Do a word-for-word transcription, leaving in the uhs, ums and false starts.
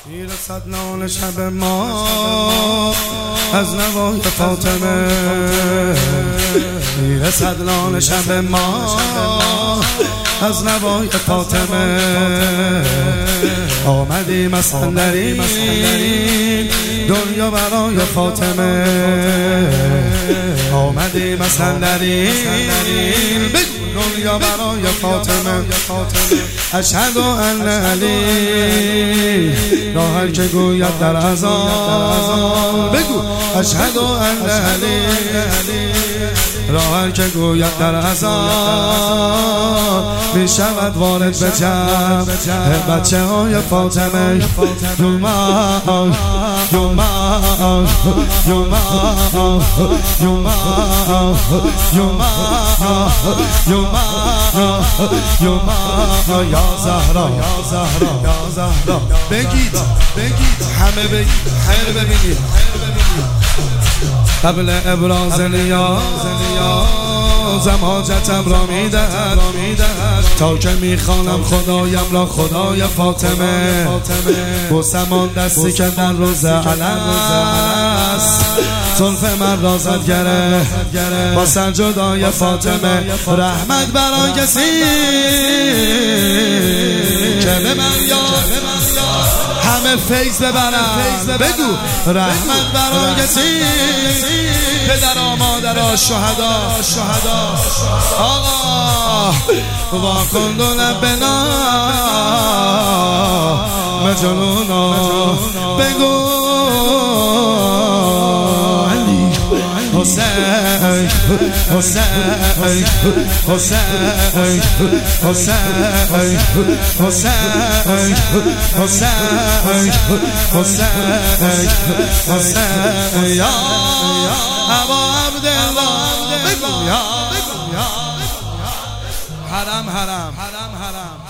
میرسد نان شب ما از نوای فاطمه، میرسد نان شب ما از نوای فاطمه. آمدیم از اندرین دنیا برای فاطمه، آمدیم از اندرین دنیا برای فاطمه. اشهد ان علی را هر که گوید در اذان بگو، اشهد ان علی را هر که گوید در اذان می شود وارد به جمع بچه های فاطمه. یوما یوما یوما یوما یوما یوما یوما یا زهرا یا زهرا یا زهرا. بگید بگید همه بگید، خیر ببینید. قبل ابراز نیازم حاجتم را میدهد تا که میخوانم خدایم را خدای فاطمه. بوسم آن دستی که در روز علم است زلف من را زد گره با سر جدای فاطمه. رحمت برای کسی که به من یاد همه فیض ببرم. بگو رحمت برای کسی پدر و مادر و شهدا. آقا واکن دو لبنا مجنونا بگو حسین حسین حسین حسین حسین حسین حسین حسین یا ابا عبدالله بگو یا حرم حرم حرم حرم